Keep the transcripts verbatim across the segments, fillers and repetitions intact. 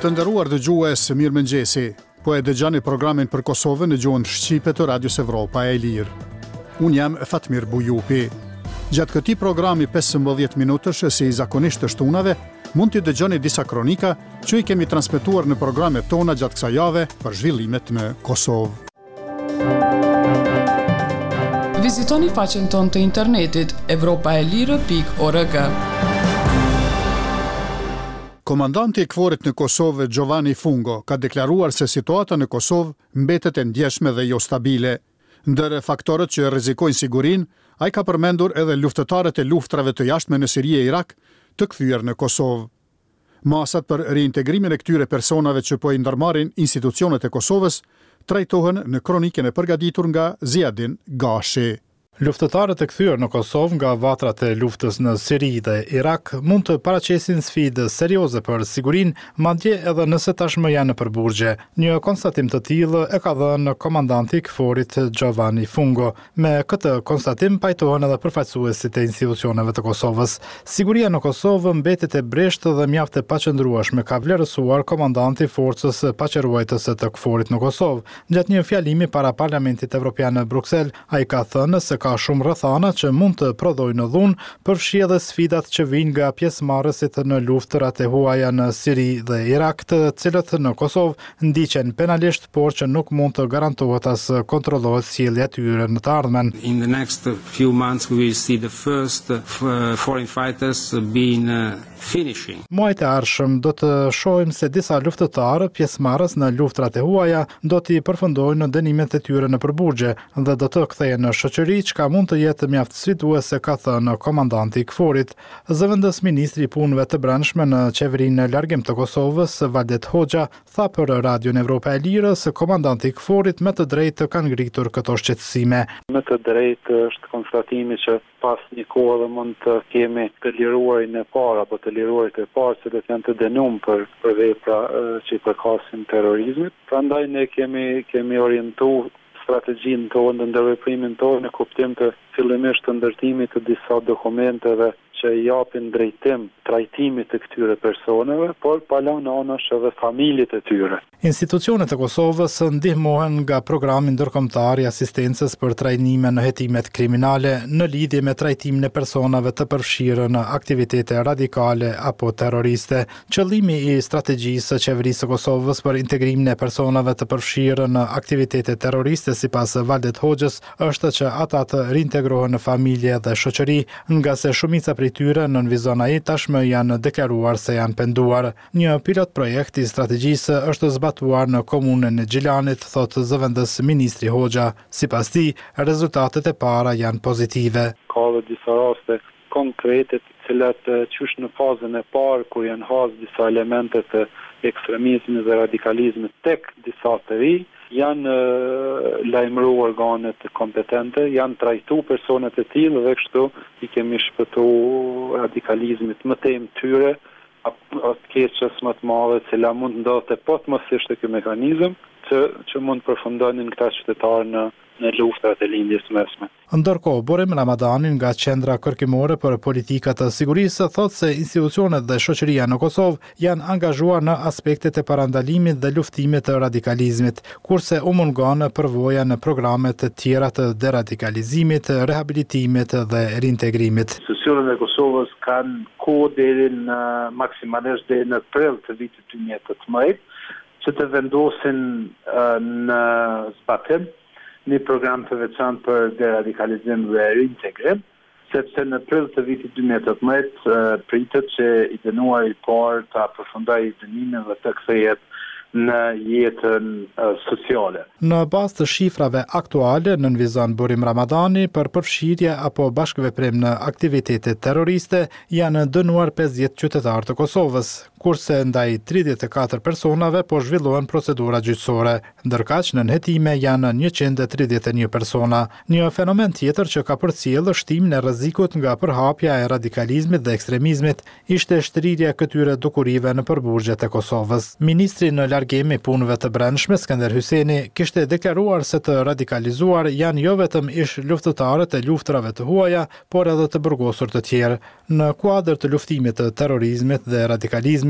Të nderuar dëgjues, mirëmëngjesi. Po e dëgjoni programin për Kosovën në gjuhën shqipe të Radios Evropa e Lirë. Unë jam Fatmir Bujupi. Gjatë këtij programi pesëmbëdhjetë minutësh si zakonisht të shtunave, mund të dëgjoni disa kronika që i kemi transmetuar në programet tona gjatë kësaj jave për zhvillimet në Kosovë. Vizitoni faqen tonë të internetit evropa e lirë pikë org. Komandanti i kforit në Kosovë, Giovanni Fungo, ka deklaruar se situata në Kosovë mbetet e ndjeshme dhe jo stabile. Ndër faktorët që rrezikojnë sigurinë, ai ka përmendur edhe luftëtarët e luftrave të jashtme në Siri e Irak të kthyer në Kosovë. Masat për reintegrimin e këtyre personave që po i ndërmarrin institucionet e Kosovës trajtohen në kronikën e përgatitur nga Ziadin Gashi. Luftëtarët e kthyer në Kosovë nga vatrat e luftës në Siri dhe Irak mund të paraqesin sfidë serioze për sigurinë, madje edhe nëse tashmë janë në përburgje. Një konstatim të tillë e ka dhënë komandanti i kforit Giovanni Fungo. Me këtë konstatim pajtohen edhe përfaqësuesit e institucioneve të Kosovës. Siguria në Kosovë mbetet e breshtë dhe mjaft e paqëndrueshme, ka vlerësuar komandanti i forcës paqëruajtëse të kforit në Kosovë. Gjatë një fjalimi para Parlamentit Evropian në Bruksel, ai ka thënë se ka shumë rrethana që mund të prodhojnë në dhunë, përfshi edhe sfidat që vijnë nga pjesëmarrësit në luftrat e huaja në Siri dhe Irak, të cilët në Kosovë ndiqen penalisht, por që nuk mund të garantohet as kontrollohet sjellja e tyre në të ardhmen. In the next few months we will see the first foreign fighters being finishing. Muajt e ardhshëm do të shohim se disa luftëtarë pjesëmarrës në luftrat e huaja do t'i përfundojnë dënimet e tyre në përburgje dhe do të kthehen në shoqëri, çka mund të jetë mjaft sfiduese, ka thënë komandanti i kforit. Zëvendës ministri i punëve të brendshme në qeverinë në largim të Kosovës, Valdet Hoxha, tha për Radion Evropa e Lirë se komandanti i kforit me të drejtë kanë ngritur këto shqetësime. Me të drejtë është konstatimi që pas një kohë mund të kemi të liruarin e parë apo të liruarit e parë që do të janë të dënuar për për vepra që i përkasin terrorizmit. Prandaj ne kemi kemi orientuar strategjinë tonë dhe ndërveprimin tonë në kuptim të fillimisht të ndërtimit të disa dokumenteve që i japin drejtim trajtimit të këtyre personave, por palon anash edhe familjet e tyre. Institucionet e Kosovës ndihmohen nga programi ndërkombëtar i asistencës për trajnime në hetimet kriminale në lidhje me trajtimin e personave të përfshirë në aktivitete radikale apo terroriste. Qëllimi i strategjisë së qeverisë së Kosovës për integrimin e personave të përfshirë në aktivitete terroriste, sipas Valdet Hoxhës, është që ata të reintegrohen në familje dhe shoqëri, nga se shumica prej tyre në vizon ai tashmë janë deklaruar se janë penduar. Një pilot projekt i strategjisë është zbatuar në komunën e Gjilanit, thotë zëvendës ministri Hoxha. Sipas tij, rezultatet e para janë pozitive. Ka dhe disa raste konkrete të cilat qysh në fazën e parë kur janë hasë disa elemente të ekstremizmit dhe radikalizmit tek disa të ri, janë lajmëru organet kompetente, janë trajtu personet e tillë dhe kështu i kemi shpëtu radikalizmit më temë tyre, atë keqës më të madhe, cila mund ndodhte potmosisht e ky mekanizëm, që, që mund përfundonin këta qytetarë në në luftrat e lindjes mesme. Ndërkohë, Borim Ramadanin nga Qendra Kërkimore për Politika të Sigurisë thotë se institucionet dhe shoqëria në Kosovë janë angazhuar në aspektet e parandalimit dhe luftimit të radikalizmit, kurse u mungon përvoja në programe të tjera të deradikalizimit, rehabilitimit dhe reintegrimit. Institucionet e Kosovës kanë kohë deri në maksimalisht deri në prill të vitit dy mijë e tetëmbëdhjetë që të vendosin uh, në zbatim një program të veçantë për deradikalizim dhe reintegrim, sepse në prill të vitit dy mijë e tetëmbëdhjetë pritet që i dënuari i parë të përfundojë dënimin dhe të kthehet në jetën uh, sociale. Në bazë të shifrave aktuale, nënvizon Borim Ramadani, për përfshirje apo bashkëveprim në aktivitete terroriste janë dënuar pesëdhjetë qytetarë të Kosovës, kurse ndaj tridhjetë e katër personave po zhvillohen procedura gjyqësore, ndërkaq në nënhetime janë njëqind e tridhjetë e një persona. Një fenomen tjetër që ka përcjellë shtimin e rrezikut nga përhapja e radikalizmit dhe ekstremizmit ishte shtrirja këtyre dukurive në përburgjet e Kosovës. Ministri në largim i punëve të brendshme, Skënder Hyseni, kishte deklaruar se të radikalizuar janë jo vetëm ish luftëtarët e luftrave të huaja, por edhe të burgosur të tjerë. Në kuadër të luftimit të terrorizmit dhe radikalizmit,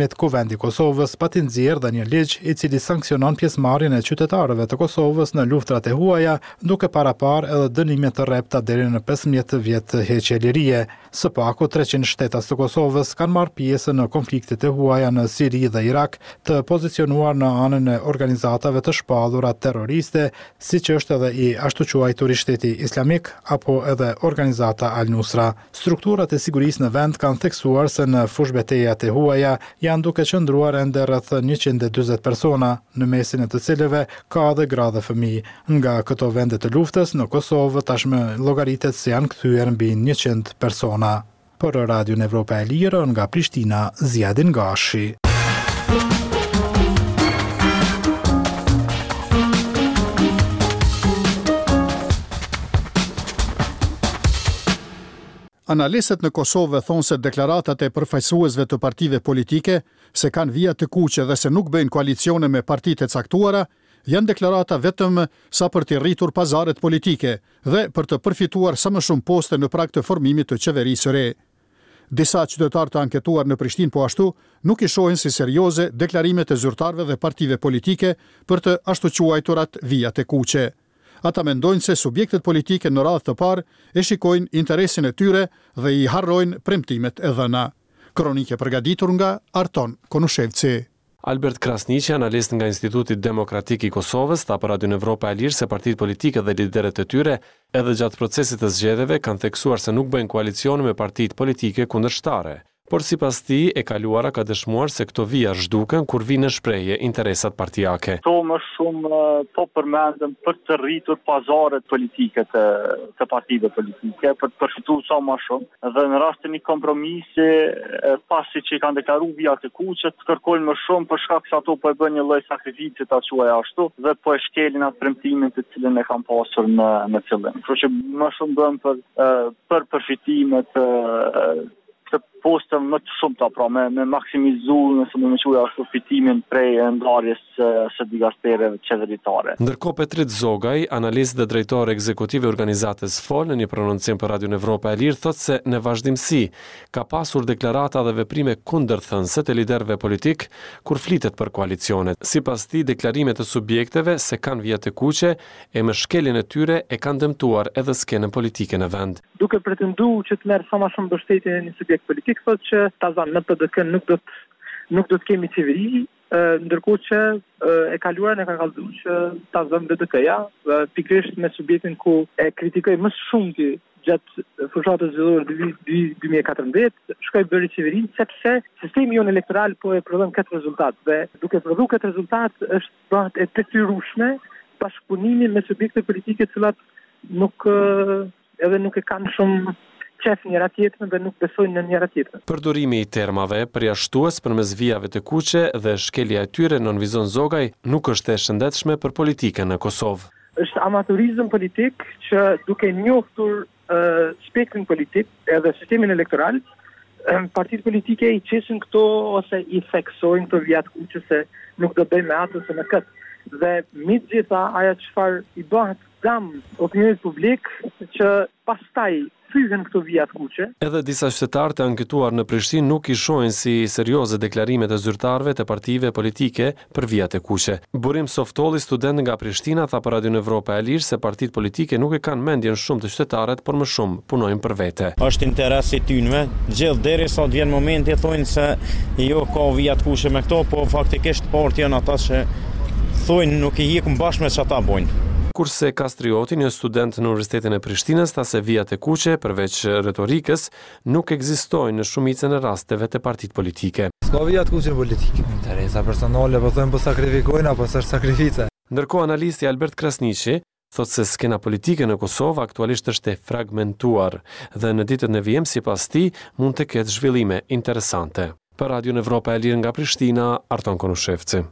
Kuvendimit Kuvendi i Kosovës pa t'i nxjerrë dhe një ligj i cili sankcionon pjesëmarrjen e qytetarëve të Kosovës në luftrat e huaja, duke paraparë edhe dënime të rrepta deri në pesëmbëdhjetë vjet të heqje lirie. Së paku treqind shtetas të Kosovës kanë marrë pjesë në konfliktet e huaja në Siri dhe Irak, të pozicionuar në anën e organizatave të shpallura terroriste, siç është edhe i ashtu quajturi Shteti Islamik apo edhe organizata Al-Nusra. Strukturat e sigurisë në vend kanë theksuar se në fushbetejat e huaja janë duke qëndruar ende rreth njëqind e dyzet persona, në mesin e të cilëve ka edhe gra dhe fëmijë. Nga këto vende të luftës në Kosovë tashmë llogaritet se janë kthyer mbi njëqind persona. Për Radion Evropa e Lirë nga Prishtina, Ziadin Gashi. Analistët në Kosovë thonë se deklaratat e përfaqësuesve të partive politike se kanë vija të kuqe dhe se nuk bëjnë koalicione me partitë e caktuara, janë deklarata vetëm sa për të rritur pazaret politike dhe për të përfituar sa më shumë poste në prag të formimit të qeverisë së re. Disa qytetarë të anketuar në Prishtinë po ashtu nuk i shohin si serioze deklarimet e zyrtarëve dhe partive politike për të ashtu quajturat vijat e kuqe. Ata mendojnë se subjektet politike në radhë të parë e shikojnë interesin e tyre dhe i harrojnë premtimet e dhëna. Kronike përgatitur nga Arton Konushevci. Albert Krasniqi, analist nga Instituti Demokratik i Kosovës, tha për Radion Evropa e Lirë se partitë politike dhe liderët e tyre edhe gjatë procesit të zgjedhjeve kanë theksuar se nuk bëjnë koalicione me partitë politike kundërshtare. Por sipas tij, e kaluara ka dëshmuar se këto vija zhduken kur vinë në shprehje interesat partijake. Këto më shumë po përmendëm për të rritur pazaret politike të, të partive politike, për të përfituar sa më shumë. Dhe në rast të një kompromisi, pasi që kanë deklaruar vija të kuqe, të kërkojnë më shumë për shkak se ato po e bën një lloj sakrifici ta quaj ashtu dhe po e shkelin atë premtimin të cilën e kanë pasur në në fillim. Kështu që më shumë bën për për përfitimet të postëm më të shumta, pra me, me maksimizu, nëse më më quaj ashtu, fitimin prej ndarjes së digastereve qeveritare. Ndërkohë Petrit Zogaj, analist dhe drejtor ekzekutiv i organizatës F O L, në një prononcim për Radion Evropa e Lirë, thotë se në vazhdimsi ka pasur deklarata dhe veprime kundërthënëse të liderëve politik kur flitet për koalicionet. Sipas tij, deklarimet e subjekteve se kanë vija të kuqe e me shkeljen e tyre e kanë dëmtuar edhe skenën politike në vend. Duke pretenduar që të merr sa më shumë mbështetje në një subjekt politik, thotë që tazan në P D K nuk do të nuk do të kemi qeveri, ndërkohë që e kaluara ne ka kallëzuar që tazon B D K-ja, pikërisht me subjektin ku e kritikoi më shumë ti gjatë fushatës zgjedhore dy mijë e katërmbëdhjetë, shkoi bëri qeverinë sepse sistemi jon elektoral po e prodhon këtë rezultat dhe duke prodhuar këtë rezultat është bëhet e detyrueshme bashkëpunimi me subjekte politike të cilat nuk edhe nuk e kanë shumë qef njëra tjetrën dhe nuk besojnë në njëra tjetrën. Përdorimi i termave përjashtues përmes vijave të kuqe dhe shkelja e tyre nënvizon Zogaj nuk është e shëndetshme për politikën në Kosovë. Është amaturizëm politik që duke njohur uh, spektrin politik edhe sistemin elektoral, um, partitë politike i qesin këto ose i theksojnë këto vija të kuqe se nuk do bëjmë me atë ose me këtë. Dhe mbi të gjitha ajo çfarë i bëhet dam opinionit publik që pastaj fyhen këto vija të kuqe. Edhe disa qytetarë të anketuar në Prishtinë nuk i shohin si serioze deklarimet e zyrtarëve të partive politike për vijat e kuqe. Burim Softolli, student nga Prishtina, tha për Radion Evropa e Lirë se partitë politike nuk e kanë mendjen shumë të qytetarët, por më shumë punojnë për vete. Është interes i tyre, gjithë derisa të vjen momenti thonë se jo ka vija të kuqe me këto, po faktikisht partia janë ata që thonë nuk i hiqën bashkë me çata bojnë. Kurse Kastrioti, një student në Universitetin e Prishtinës, tha se vijat e kuqe, përveç retorikës, nuk ekzistojnë në shumicën e rasteve të partitë politike. S'ka vijat kuqe politike. Interesa personale, po thënë po sakrifikojnë apo s'është sakrifice. Ndërkohë analisti Albert Krasniqi thotë se skena politike në Kosovë aktualisht është e fragmentuar dhe në ditët në vijim sipas tij mund të ketë zhvillime interesante. Për Radion Evropa e Lirë nga Prishtina, Arton Konushevci.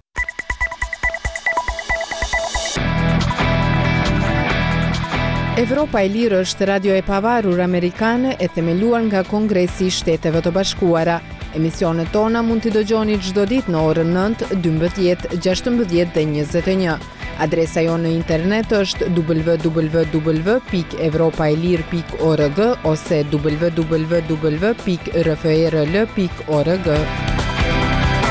Evropa e Lirë është radio e pavarur amerikane e themeluar nga Kongresi i Shteteve të Bashkuara. Emisionet tona mund t'i dëgjoni çdo ditë në orën nëntë, dymbëdhjetë, gjashtëmbëdhjetë dhe njëzet e një. Adresa jonë në internet është w w w pikë evropaelir pikë org ose w w w pikë r f e r l pikë org.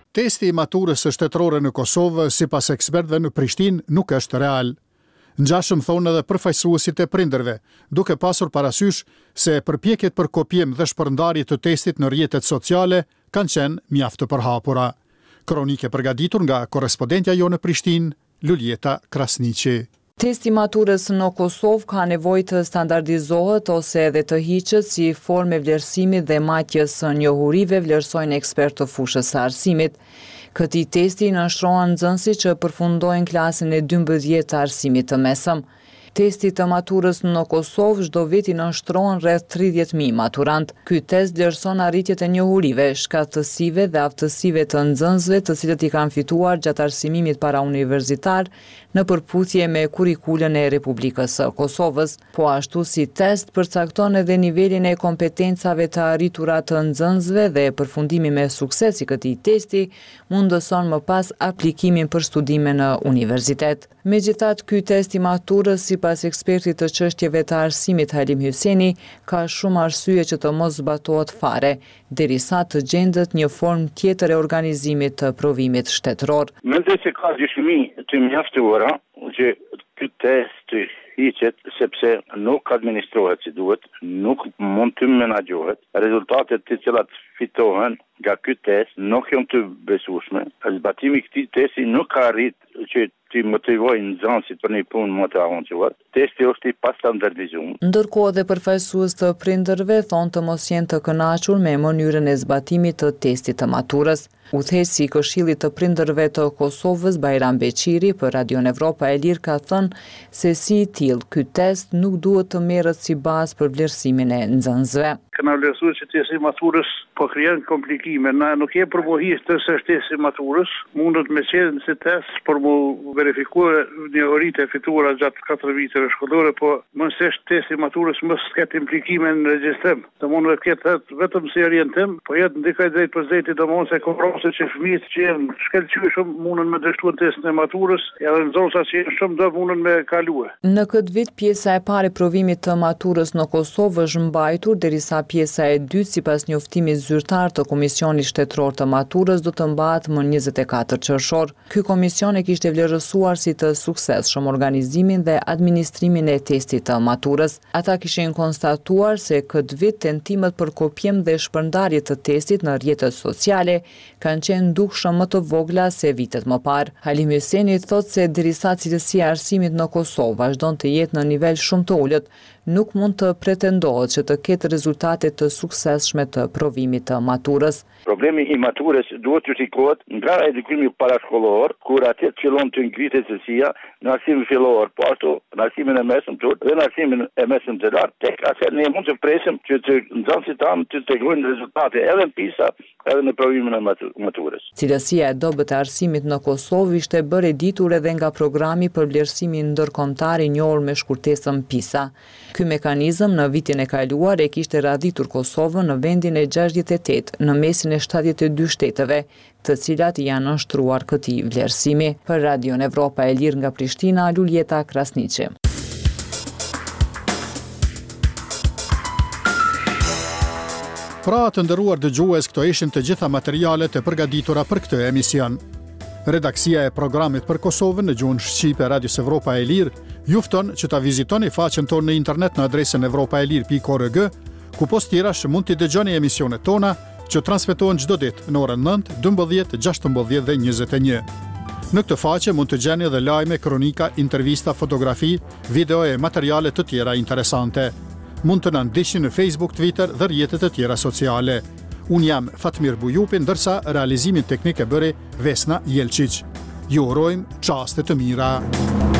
Testi i maturës së shtetërore në Kosovë, sipas ekspertëve në Prishtinë, nuk është real. Ngjashëm thonë edhe përfaqësuesit e prindërve, duke pasur parasysh se përpjekjet për kopjem dhe shpërndarje të testit në rrjetet sociale kanë qenë mjaft të përhapura. Kronike përgatitur nga korrespondentja jo në Prishtinë, Luljeta Krasniqi. Testi maturës në Kosovë ka nevojë të standardizohet ose edhe të hiqet si formë e vlerësimit dhe matjes së njohurive, vlerësojnë ekspertë të fushës së arsimit. Këtij testi nënshtrohen nxënësit që përfundojnë klasën e dymbëdhjetë të arsimit të mesëm. Testi të maturës në Kosovë çdo vit i nënshtrohen rreth tridhjetë mijë maturant. Ky test vlerëson arritjet e njohurive, shkatësive dhe aftësive të nxënësve, të cilët i kanë fituar gjatë arsimimit parauniversitar në përputhje me kurrikulën e Republikës së Kosovës. Po ashtu si test përcakton edhe nivelin e kompetencave të arritura të nxënësve dhe përfundimi me sukses i këtij testi mundëson më pas aplikimin për studime në universitet. Megjithatë, ky test i maturës sipas ekspertit të çështjeve të arsimit Halim Hyseni ka shumë arsye që të mos zbatohet fare, derisa të gjendet një formë tjetër e organizimit të provimit shtetëror. Mendoj se ka dyshimi të mjaftuara që ky test të hiqet sepse nuk administrohet si duhet, nuk mund të menaxhohet. Rezultatet të cilat fitohen nga ky test nuk janë të besueshme. Zbatimi i këtij testi nuk ka arritë që të motivojnë nxënësit për një punë më të avancuar. Testi është i pastandardizuar. Ndërkohë dhe përfaqësues të prindërve thonë të mos jenë të kënaqur me mënyrën e zbatimit të testit të maturës. Udhëheqësi i Këshillit të Prindërve të Kosovës, Bajram Beqiri, për Radio Evropa e Lirë ka thënë se si i tillë ky test nuk duhet të merret si bazë për vlerësimin e nxënësve. Kanë vlerësuar që testi i maturës po krijon komplikime. Na nuk e përvohis të së testi i maturës, mundet me qenë si test për mu verifikuar njohuritë e fituara gjatë katër viteve shkollore, po mos është testi i maturës mos ketë implikime në regjistrim. Do mund të ketë vetëm si orientim, po jetë ndikoj drejt për drejt do mos e kompromse që fëmijët që janë shkëlqyeshëm mundën me dështuar testin e maturës, edhe nxënësat që janë shumë do mundën me kalue. Në këtë vit pjesa e parë e provimit të maturës në Kosovë është mbajtur, derisa pjesa e dytë sipas njoftimit zyrtar të Komisionit Shtetëror të Maturës do të mbahet më njëzet e katër qershor. Ky komision e kishte vlerësuar si të suksesshëm organizimin dhe administrimin e testit të maturës. Ata kishin konstatuar se këtë vit tentimet për kopjem dhe shpërndarje të testit në rrjetet sociale kanë qenë dukshëm më të vogla se vitet më parë. Halim Hyseni thotë se derisa cilësia e arsimit në Kosovë vazhdon të jetë në nivel shumë të ulët, nuk mund të pretendohet që të ketë rezultate të suksesshme të provimit të maturës. Problemi i maturës duhet të shikohet nga edukimi parashkollor, kur atë fillon të ngritet cilësia në arsimin fillor, po ashtu në arsimin e mesëm dhe në arsimin e mesëm të lartë. Tek atë ne mund të presim që të nxënësit tanë të tregojnë rezultate edhe në PISA, edhe në provimin e maturës. Cilësia e dobët e arsimit në Kosovë ishte bërë e ditur edhe nga programi për vlerësimin ndërkombëtar i njohur me shkurtesën PISA. Ky mekanizëm në vitin e kaluar e kishte radhitur Kosovën në vendin e gjashtëdhjetë e tetë në mesin e shtatëdhjetë e dy shteteve, të cilat janë nënshtruar këtij vlerësimi. Për Radio Evropa e Lirë nga Prishtina, Luljeta Krasniqi. Pra të nderuar dëgjues, këto ishin të gjitha materialet e përgatitura për këtë emision. Redaksia e programit për Kosovën në gjuhën shqipe Radios Evropa e Lirë ju fton që ta vizitoni faqen tonë në internet në adresën evropaelir pikë org, ku post tjerash mund t'i dëgjoni emisionet tona që transmetohen çdo ditë në orën nëntë, dymbëdhjetë, gjashtëmbëdhjetë dhe njëzet e një. Në këtë faqe mund të gjeni edhe lajme, kronika, intervista, fotografi, video e materiale të tjera interesante. Mund të na ndiqni në Facebook, Twitter dhe rrjetet e tjera sociale. Unë jam Fatmir Bujupi, ndërsa realizimin teknik e bëri Vesna Jelčić. Ju urojmë çaste të mira.